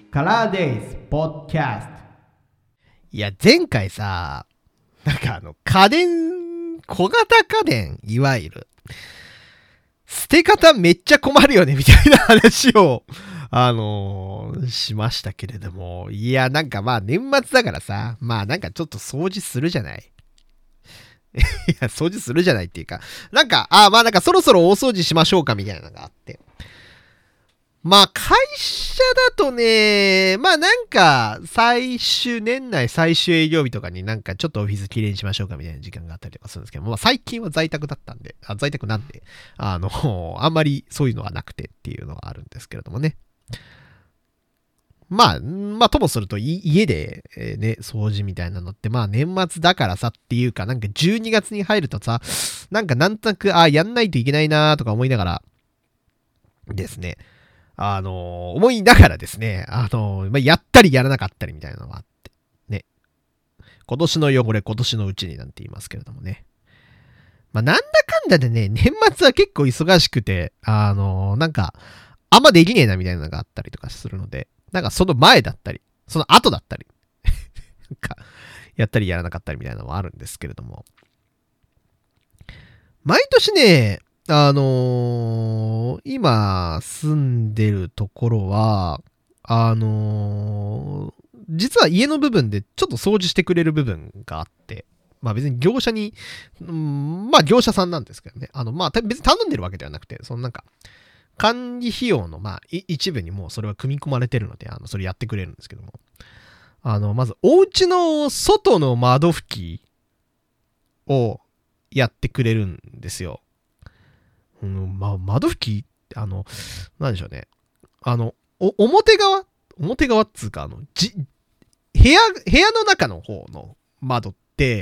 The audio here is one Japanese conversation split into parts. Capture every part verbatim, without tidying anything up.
カラーデイズポッドキャスト。 いや、前回さ、なんかあの、家電、小型家電、いわゆる、捨て方めっちゃ困るよね、みたいな話を、あのー、しましたけれども、いや、なんかまあ年末だからさ、まあなんかちょっと掃除するじゃない。いや、掃除するじゃないっていうか、なんか、あ、まあなんかそろそろ大掃除しましょうか、みたいなのがあって。まあ会社だとね、まあなんか最終、年内最終営業日とかになんかちょっとオフィスきれいにしましょうかみたいな時間があったりとかするんですけど、まあ最近は在宅だったんで、あ在宅なんで、あの、あんまりそういうのはなくてっていうのはあるんですけれどもね。まあ、まあともすると家で、えー、ね、掃除みたいなのってまあ年末だからさっていうか、なんかじゅうにがつに入るとさ、なんかなんとなく、あ、やんないといけないなとか思いながらですね、あのー、思いながらですね、あのー、まあ、やったりやらなかったりみたいなのがあって、ね。今年の汚れ、今年のうちになんて言いますけれどもね。まあ、なんだかんだでね、年末は結構忙しくて、あのー、なんか、あんまできねえなみたいなのがあったりとかするので、なんかその前だったり、その後だったり、なんか、やったりやらなかったりみたいなのもあるんですけれども。毎年ね、あのー、今住んでるところは、あのー、実は家の部分でちょっと掃除してくれる部分があって、まあ別に業者に、うん、まあ業者さんなんですけどね。あの、まあ別に頼んでるわけではなくて、そのなんか、管理費用のまあ一部にもうそれは組み込まれてるので、あの、それやってくれるんですけども。あの、まずお家の外の窓拭きをやってくれるんですよ。うん、まあ、窓拭き、あの、なんでしょうね。あの、お、表側表側っつうか、あの、じ、部屋、部屋の中の方の窓って、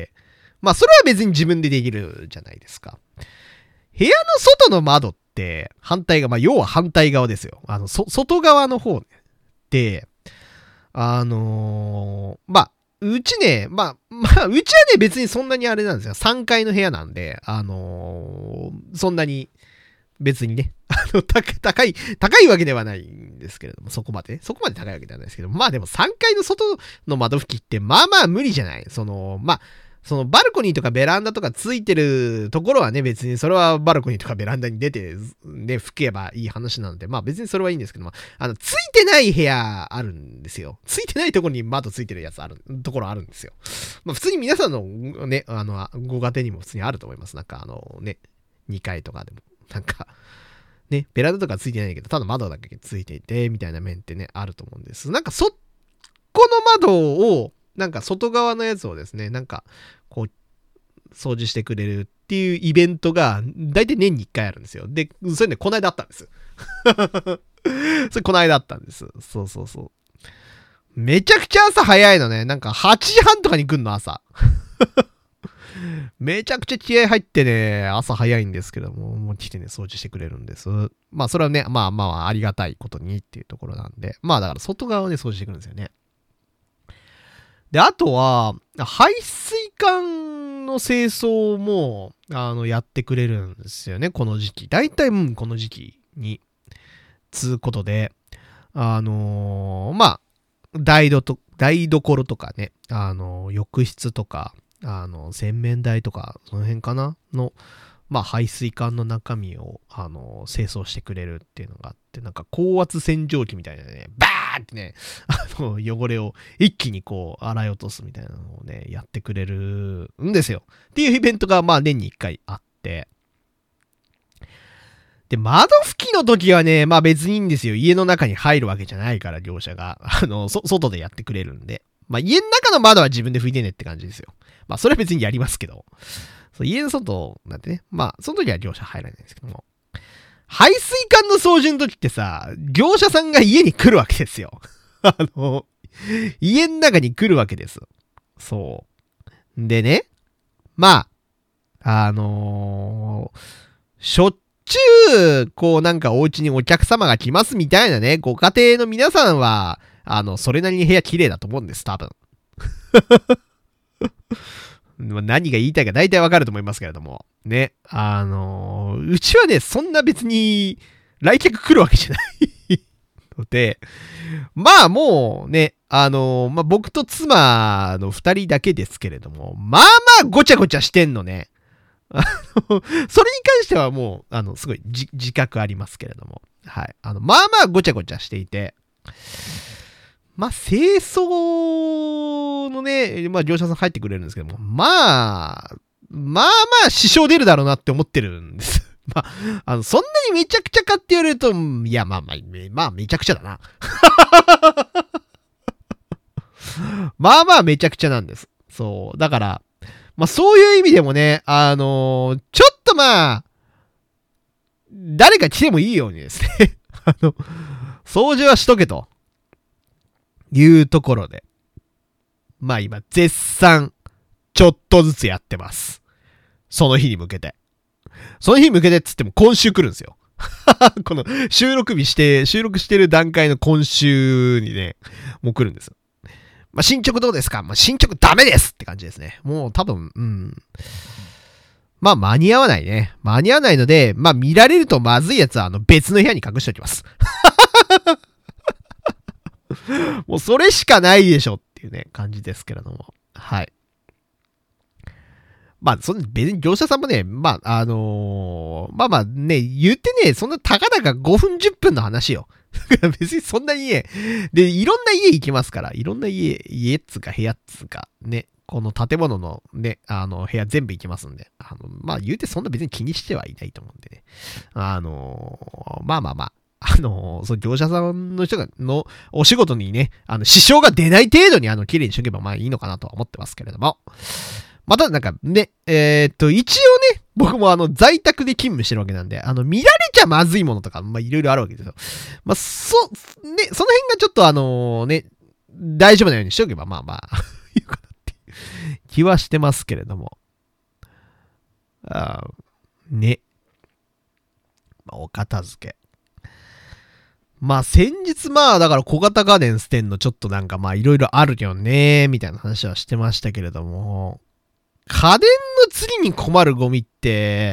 まあ、それは別に自分でできるじゃないですか。部屋の外の窓って、反対側、まあ、要は反対側ですよ。あの、そ、外側の方って、あのー、まあ、うちね、まあ、まあ、うちはね、別にそんなにあれなんですよ。さんがいの部屋なんで、あのー、そんなに、別にね、あの、高い、高いわけではないんですけれども、そこまで、そこまで高いわけではないですけど、まあでもさんがいの外の窓拭きって、まあまあ無理じゃない。その、まあ、そのバルコニーとかベランダとかついてるところはね、別にそれはバルコニーとかベランダに出て、ね、拭けばいい話なので、まあ別にそれはいいんですけども、あの、ついてない部屋あるんですよ。ついてないところに窓ついてるやつある、ところあるんですよ。まあ普通に皆さんのね、あの、ご家庭にも普通にあると思います。なんかあのね、にかいとかでも。なんか、ね、ベランダとかついてないけど、ただ窓だけついていて、みたいな面ってね、あると思うんです。なんか、そこの窓を、なんか外側のやつをですね、なんか、こう、掃除してくれるっていうイベントが、だいたい年にいっかいあるんですよ。で、それね、この間あったんです。それこの間あったんです。そうそうそう。めちゃくちゃ朝早いのね。なんかはちじはんとかに来んの、朝。めちゃくちゃ気合入ってね、朝早いんですけども、もう来てね、掃除してくれるんです。まあ、それはね、まあまあ、ありがたいことにっていうところなんで、まあ、だから外側をね、掃除してくるんですよね。で、あとは、排水管の清掃も、あの、やってくれるんですよね、この時期。だいたい、うん、この時期に、つうことで、あのー、まあ、台所と、台所とかね、あのー、浴室とか、あの、洗面台とか、その辺かなの、まあ、排水管の中身を、あの、清掃してくれるっていうのがあって、なんか高圧洗浄機みたいなね、バーってね、あの、汚れを一気にこう、洗い落とすみたいなのをね、やってくれるんですよ。っていうイベントが、まあ、年にいっかいあって、で、窓拭きの時はね、まあ別にいいんですよ。家の中に入るわけじゃないから、業者が。あの、そ、外でやってくれるんで。まあ家の中の窓は自分で拭いてねって感じですよ。まあそれは別にやりますけど。そう家の外なんてね。まあその時は業者入らないんですけども。排水管の掃除の時ってさ、業者さんが家に来るわけですよ。あの、家の中に来るわけです。そう。でね。まあ、あのー、しょっちゅう、こうなんかお家にお客様が来ますみたいなね、ご家庭の皆さんは、あの、それなりに部屋綺麗だと思うんです、多分。何が言いたいか大体わかると思いますけれども。ね。あのー、うちはね、そんな別に来客来るわけじゃないので、まあもうね、あのー、まあ僕と妻の二人だけですけれども、まあまあごちゃごちゃしてんのね。あの、それに関してはもう、あの、すごいじ自覚ありますけれども。はい。あの、まあまあごちゃごちゃしていて、まあ清掃のね、まあ業者さん入ってくれるんですけども、まあ、まあまあ支障出るだろうなって思ってるんです。まあ、あの、そんなにめちゃくちゃかって言われると、いや、まあまあ、まあめちゃくちゃだな。まあまあめちゃくちゃなんです。そう。だから、まあそういう意味でもね、あのー、ちょっとまあ、誰か来てもいいようにですね。あの、掃除はしとけと。いうところで。まあ今、絶賛、ちょっとずつやってます。その日に向けて。その日に向けてっつっても今週来るんですよ。この収録日して、収録してる段階の今週にね、もう来るんです。まあ、進捗どうですか？まあ、進捗ダメですって感じですね。もう多分、うん。まあ、間に合わないね。間に合わないので、まあ、見られるとまずいやつは、あの、別の部屋に隠しておきます。もう、それしかないでしょっていうね、感じですけれども。はい。まあ、そん別に業者さんもね、まあ、あのー、まあまあね、言ってね、そんなたかだかごふんじゅっぷんの話よ。別にそんな家、で、いろんな家行きますから、いろんな家、家っつうか部屋っつうか、ね、この建物のね、あの、部屋全部行きますんで、あの、まあ言うてそんな別に気にしてはいないと思うんでね。あのー、まあまあまあ、あのー、そう、業者さんの人が、のお仕事にね、あの、支障が出ない程度にあの、綺麗にしとけばまあいいのかなとは思ってますけれども。またなんかね、えー、っと、一応ね、僕もあの、在宅で勤務してるわけなんで、あの、見られちゃまずいものとか、まあ、いろいろあるわけですよ。まあ、そ、ね、その辺がちょっとあのね、大丈夫なようにしておけば、まあまあ、いいかなっていう気はしてますけれども。あね。まあ、お片付け。まあ、先日まあ、だから小型家電捨てんのちょっとなんかまあ、いろいろあるよね、みたいな話はしてましたけれども、家電の次に困るゴミって、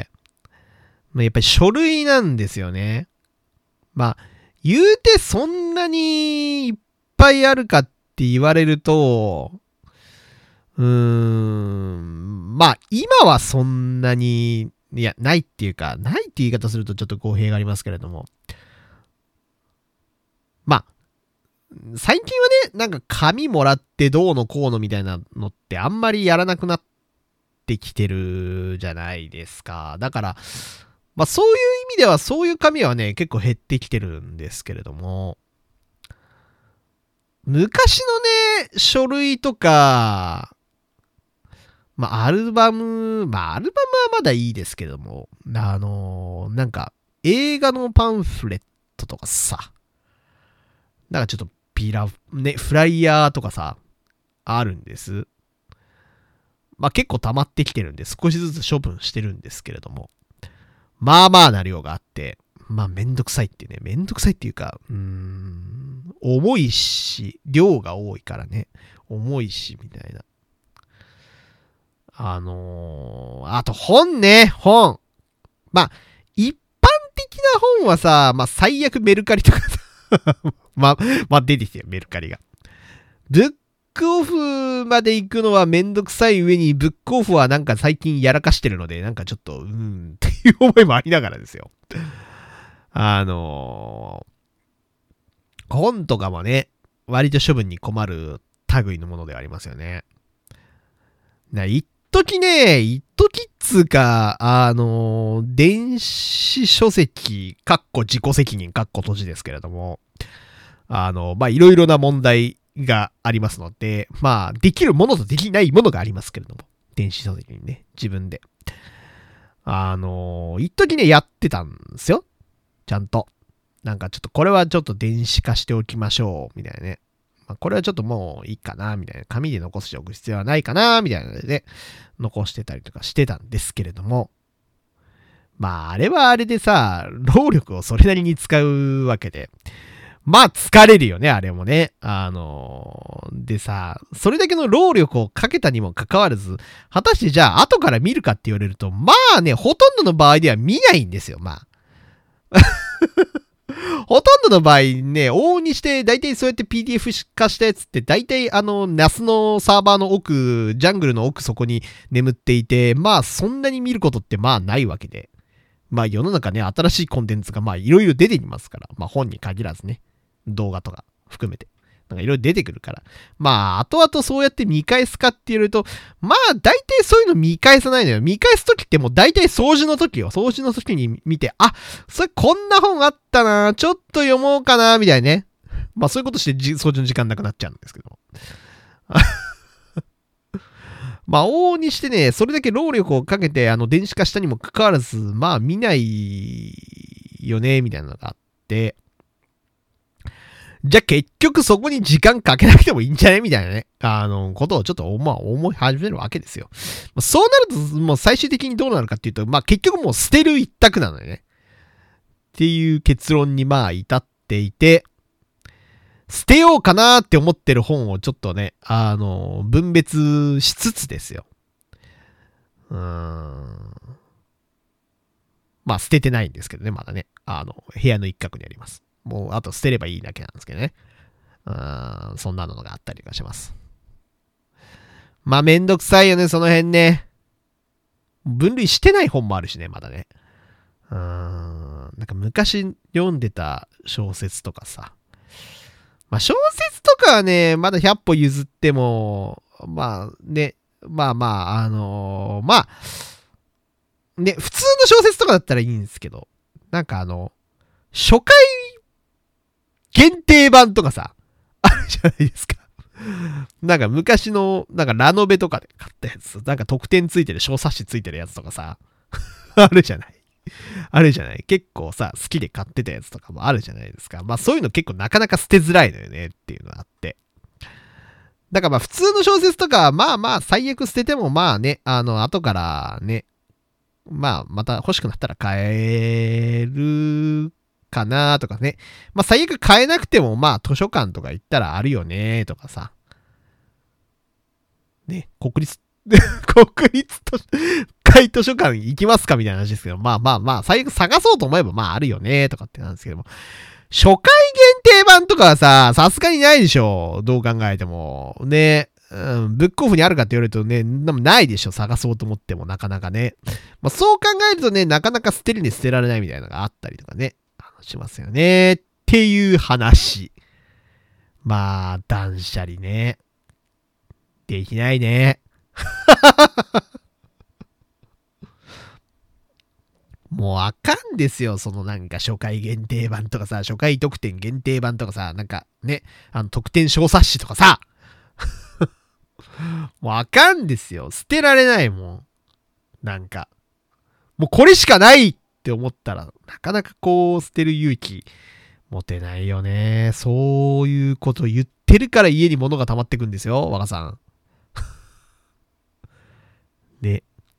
まあ、やっぱり書類なんですよね。まあ、言うてそんなにいっぱいあるかって言われると、うーん、まあ、今はそんなに、いや、ないっていうか、ないって言い方するとちょっと語弊がありますけれども、まあ、最近はね、なんか紙もらってどうのこうのみたいなのってあんまりやらなくなってきてるじゃないですか。だから、まあそういう意味ではそういう紙はね、結構減ってきてるんですけれども、昔のね、書類とか、まあアルバム、まあアルバムはまだいいですけども、あのー、なんか映画のパンフレットとかさ、なんかちょっとピラ、ね、フライヤーとかさ、あるんです。まあ結構溜まってきてるんで少しずつ処分してるんですけれども、まあまあな量があって、まあめんどくさいってね、めんどくさいっていうか、うーん、重いし、量が多いからね、重いし、みたいな。あのー、あと本ね、本。まあ、一般的な本はさ、まあ最悪メルカリとかさ、まあ、まあ出てきてよ、メルカリが。ブックオフまで行くのはめんどくさい上に、ブックオフはなんか最近やらかしてるので、なんかちょっと、うーん、っていう思いもありながらですよ。あのー、本とかもね、割と処分に困る類のものではありますよね。な、一時ね、一時っつうか、あのー、電子書籍、かっこ自己責任、かっこ閉じですけれども、あの、まあ、いろいろな問題がありますので、まあ、できるものとできないものがありますけれども、電子書籍にね、自分で。あのー、一時ね、やってたんですよ。ちゃんと。なんかちょっとこれはちょっと電子化しておきましょう、みたいなね。まあ、これはちょっともういいかな、みたいな。紙で残しておく必要はないかな、みたいなので、ね、残してたりとかしてたんですけれども。まあ、あれはあれでさ、労力をそれなりに使うわけで。まあ、疲れるよね、あれもね。あのー、でさ、それだけの労力をかけたにもかかわらず、果たしてじゃあ、後から見るかって言われると、まあね、ほとんどの場合では見ないんですよ、まあ。 ほとんどの場合ね、往々にして大体そうやって ピーディーエフ 化したやつって大体あの ナス のサーバーの奥、ジャングルの奥底に眠っていて、まあそんなに見ることってまあないわけで。まあ世の中ね、新しいコンテンツがまあいろいろ出てきますから、まあ本に限らずね、動画とか含めて。なんかいろいろ出てくるから。まあ、後々そうやって見返すかって言うと、まあ、大体そういうの見返さないのよ。見返すときってもう大体掃除のときよ。掃除のときに見て、あ、それこんな本あったな、ちょっと読もうかな、みたいなね。まあ、そういうことして掃除の時間なくなっちゃうんですけど。まあ、往々にしてね、それだけ労力をかけて、あの、電子化したにもかかわらず、まあ、見ないよね、みたいなのがあって、じゃあ結局そこに時間かけなくてもいいんじゃねみたいなね、あの、ことをちょっと、まあ、思い始めるわけですよ。そうなると、もう最終的にどうなるかっていうと、まあ結局もう捨てる一択なのよね。っていう結論にまあ至っていて、捨てようかなって思ってる本をちょっとね、あの、分別しつつですよ。うーん。まあ捨ててないんですけどね、まだね。あの、部屋の一角にあります。もう、あと捨てればいいだけなんですけどね。うーん、そんなのがあったりとかします。まあ、めんどくさいよね、その辺ね。分類してない本もあるしね、まだね。うーん、なんか昔読んでた小説とかさ。まあ、小説とかはね、まだひゃっぽ譲っても、まあね、まあまあ、あのー、まあ、ね、普通の小説とかだったらいいんですけど、なんかあの、初回限定版とかさ、あるじゃないですか。なんか昔の、なんかラノベとかで買ったやつ、なんか特典ついてる小冊子ついてるやつとかさ、あるじゃない。あるじゃない。結構さ、好きで買ってたやつとかもあるじゃないですか。まあそういうの結構なかなか捨てづらいのよねっていうのがあって。だからまあ普通の小説とか、まあまあ最悪捨ててもまあね、あの後からね、まあまた欲しくなったら買えるかなとかね。まあ最悪買えなくてもまあ図書館とか行ったらあるよねとかさ。ね、国立、国立図会図書館行きますかみたいな話ですけど、まあまあまあ最悪探そうと思えばまああるよねとかってなんですけども。初回限定版とかはさ、さすがにないでしょ。どう考えても。ね。うん、ブックオフにあるかって言われるとね、ないでしょ。探そうと思ってもなかなかね。まあ、そう考えるとね、なかなか捨てるに捨てられないみたいなのがあったりとかね。しますよね。っていう話。まあ、断捨離ね。できないね。もうあかんですよ。そのなんか初回限定版とかさ、初回特典限定版とかさ、なんかね、あの特典小冊子とかさ。もうあかんですよ。捨てられないもん。なんか。もうこれしかないって思ったら、なかなかこう捨てる勇気持てないよね。そういうこと言ってるから家に物が溜まってくんですよ、若さん。ね。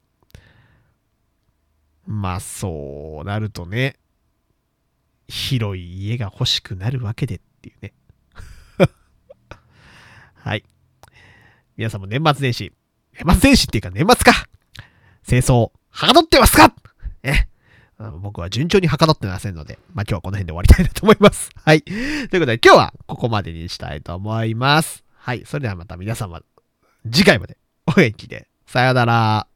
まあそうなるとね、広い家が欲しくなるわけでっていうね。はい。皆さんも年末年始、年末年始っていうか年末か。清掃、はかどってますかね。僕は順調にはかどってませんので、まあ今日はこの辺で終わりたいなと思います。はい。ということで今日はここまでにしたいと思います。はい。それではまた皆様、次回までお元気で。さよなら。